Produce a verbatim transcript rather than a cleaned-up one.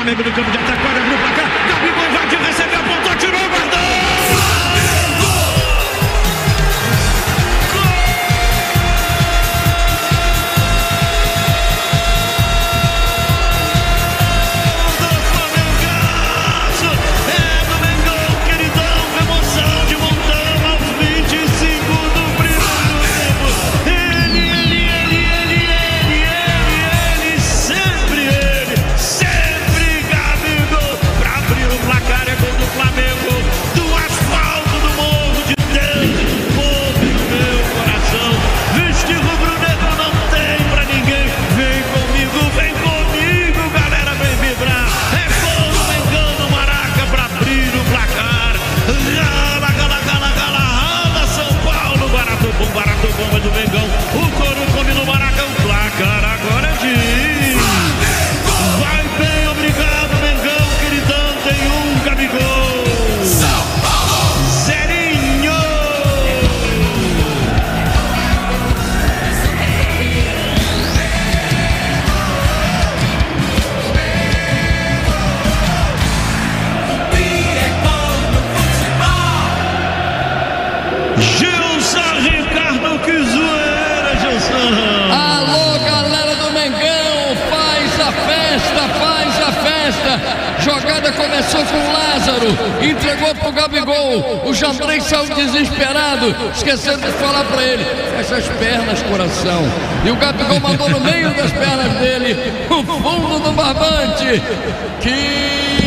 Flamengo no campo de ataque, quadra pro placar. Gabigol invadiu, recebeu, apontou, tirou, guardou! Gilson Ricardo, que zoeira, Gilson! Alô, galera do Mengão, faz a festa, faz a festa! Jogada começou com o Lázaro, entregou pro Gabigol, o Jandrei saiu desesperado, esquecendo de falar pra ele: fecha as pernas, coração. E o Gabigol mandou no meio das pernas dele, o fundo do barbante. Que